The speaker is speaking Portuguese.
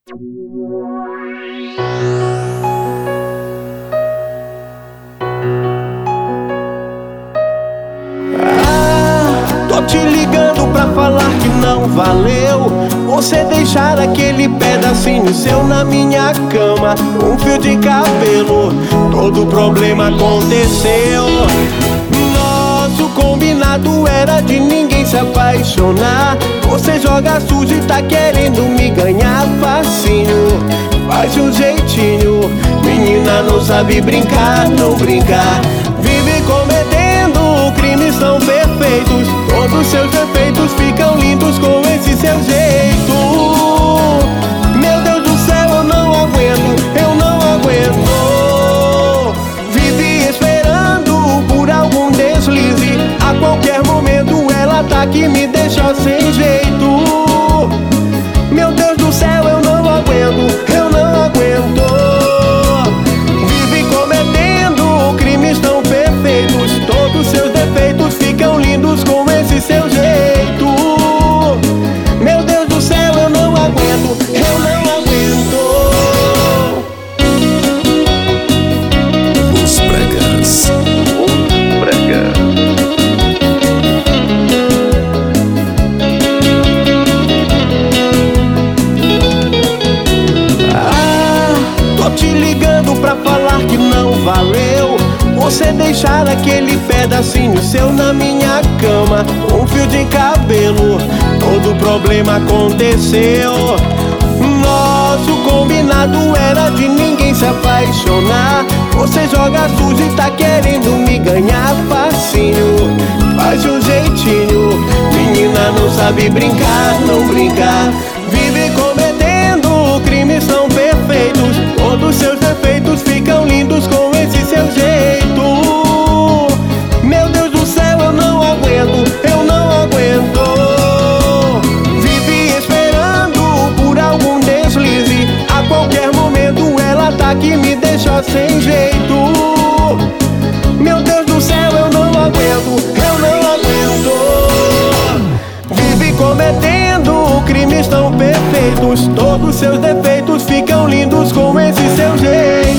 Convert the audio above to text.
Tô te ligando pra falar que não valeu você deixar aquele pedacinho seu na minha cama. Um fio de cabelo, todo problema aconteceu. Nosso combinado era de ninguém se apaixonar. Você joga sujo e tá querendo me ganhar facinho. Faz um jeitinho, menina não sabe brincar, não brincar. Vive cometendo crimes tão perfeitos. Todos seus defeitos ficam lindos com esse seu jeito. Meu Deus do céu, eu não aguento, eu não aguento. Vive esperando por algum deslize. A qualquer momento ela tá que me deixa sem jeito. Meu Deus do céu, eu não aguento, eu não aguento. Vive cometendo crimes tão perfeitos. Todos seus defeitos ficam lindos com esse seu jeito. Meu Deus do céu, eu não aguento, eu não aguento. Os Bregas. Tô te ligando pra falar que não valeu você deixar aquele pedacinho seu na minha cama. Um fio de cabelo, todo problema aconteceu. Nosso combinado era de ninguém se apaixonar. Você joga sujo e tá querendo me ganhar facinho. Faz um jeitinho, menina não sabe brincar, não brincar. Vive cometendo crimes tão perfeitos. Todos seus defeitos ficam lindos com esse seu jeito. Meu Deus do céu, eu não aguento, eu não aguento. Vive esperando por algum deslize. A qualquer momento ela tá que me deixa sem jeito. Meu Deus do céu, eu não aguento, eu não aguento. Vive cometendo crimes tão perfeitos. Todos seus defeitos ficam lindos com esse seu jeito.